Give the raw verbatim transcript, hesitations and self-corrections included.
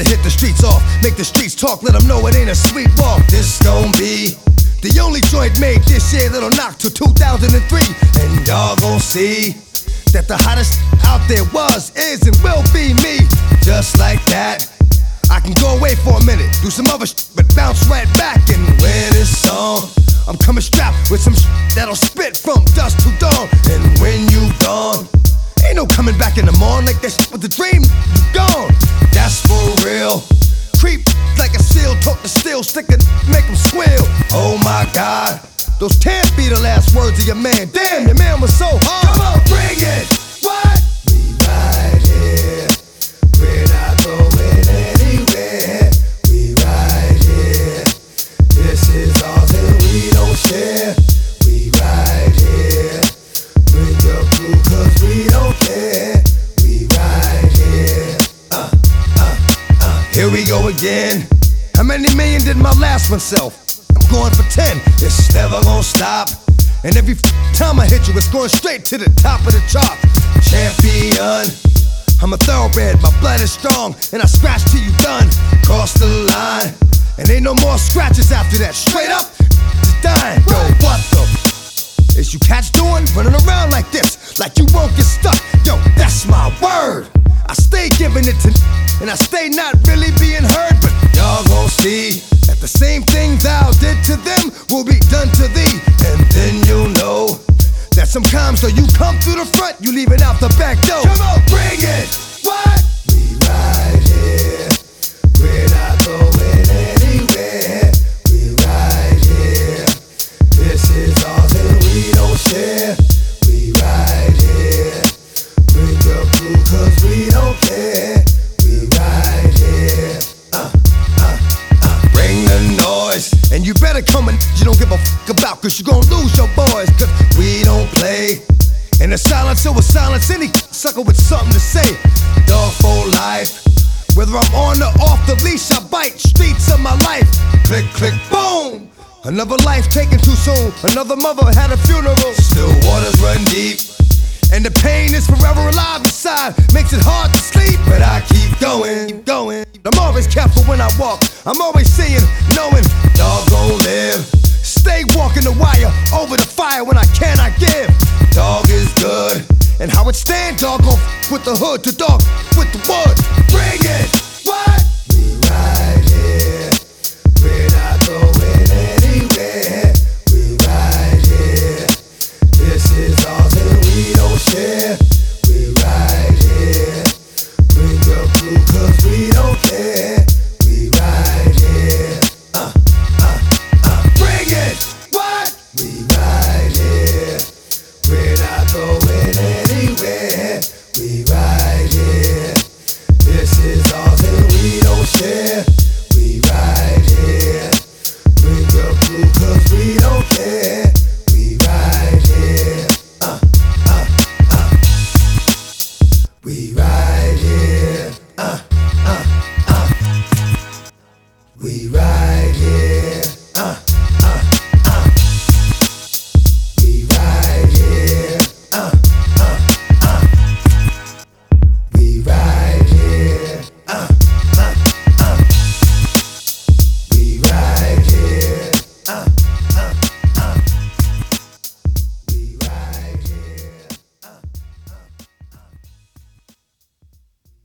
to hit the streets off, make the streets talk, let them know it ain't a sweet walk. This gon' be the only joint made this year that'll knock till two thousand three. And y'all gon' see that the hottest out there was, is, and will be me. Just like that, I can go away for a minute, do some other shit, but bounce right back and wear this song. I'm coming strapped with some shit that'll spit from dusk to dawn. And when you gone, ain't no coming back in the morning. Like that shit with the dream, you gone. That's for real. Creep like a seal, talk the steel, stick it, make them squeal. Oh my God, those can't be the last words of your man. Damn, your man was so hard. Come on, bring it. What? We right here, we're not going anywhere. We right here, this is ours and we don't share. We right here, bring your crew cause we don't care. We right here, uh, uh, uh. Here we go again. How many million did my last one sell? I'm going for ten, it's never gonna stop. And every time I hit you, it's going straight to the top of the chart. Champion, I'm a thoroughbred, my blood is strong, and I scratch till you done. Cross the line, and ain't no more scratches after that. Straight up, just dying. Yo, what the f is you cats doing? Running around like this, like you won't get stuck. Yo, that's my word. I stay giving it to, and I stay not really being heard. But y'all gon' see that the same thing thou did to them will be done to thee. And then you'll know that sometimes though you come through the front, you leaving out the back door. Come on, bring it. What? We right here, we're not going anywhere. We right here, this is ours and we don't share. We right here, bring your crew cause we don't care. We right here, uh, uh, uh. Bring the noise, and you better come and you don't give a fuck about, cause you gon' lose your boys. Cause we don't play in the silence, it was silence. Any sucker with something to say. Dog for life, whether I'm on or off the leash, I bite. Streets of my life, click, click, boom. Another life taken too soon, another mother had a funeral. Still waters run deep, and the pain is forever alive inside. Makes it hard to sleep, but I keep going, keep going. I'm always careful when I walk, I'm always seeing, knowing, dog gon' live. Stay walking the wire, over the fire when I cannot give. Dog is good, and how it stand, dog gon' f with the hood, the dog with the wood. Bring it, what? We right here, we're not going anywhere. We right here, this is ours and we don't share. We right here, bring your crew cause we don't care.